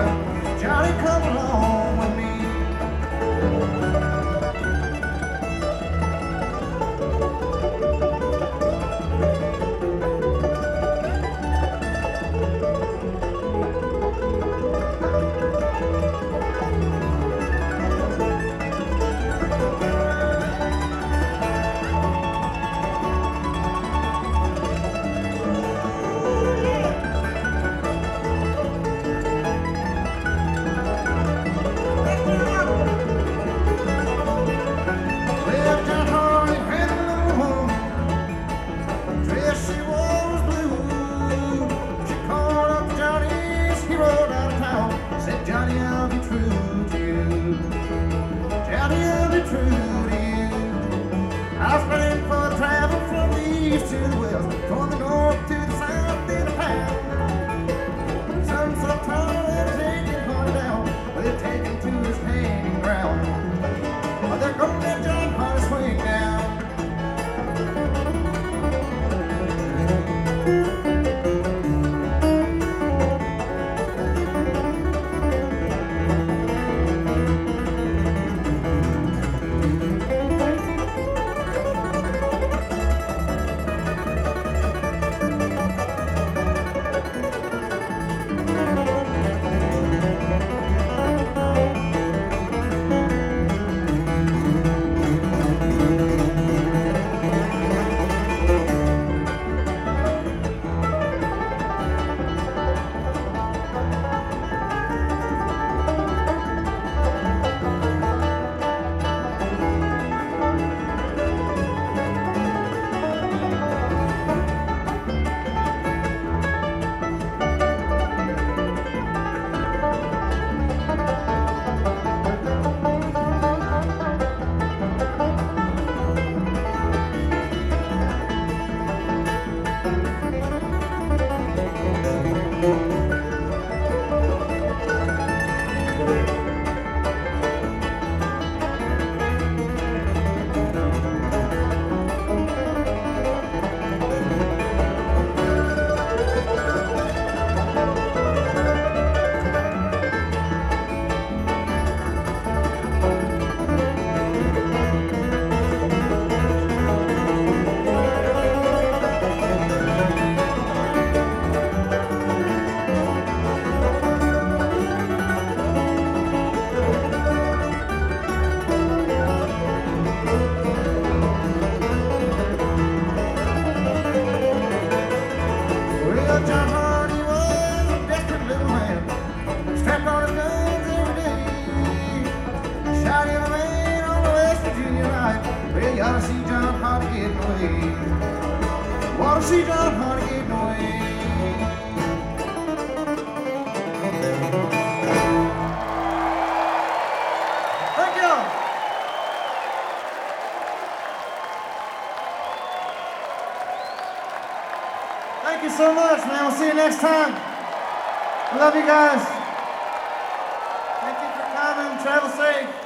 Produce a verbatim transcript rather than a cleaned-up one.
Well, Johnny, come along with me. Johnny, I'll be true to you. Johnny, I'll be true to you. I was planning for travel from the east to the west, from the north to the south in a pound. Some so tall they're taking Honey down, but they're taking to his hanging ground. But they're gonna let John Honey swing down. John Hardy was a desperate little man, strapped on his guns every day. Shot in a man on the West Virginia night. Well, you ought to see John Hardy getting away. You ought to see John Hardy getting away. Thank you. Thank you so much, man. We'll see you next time. I love you guys. Thank you for coming. Travel safe.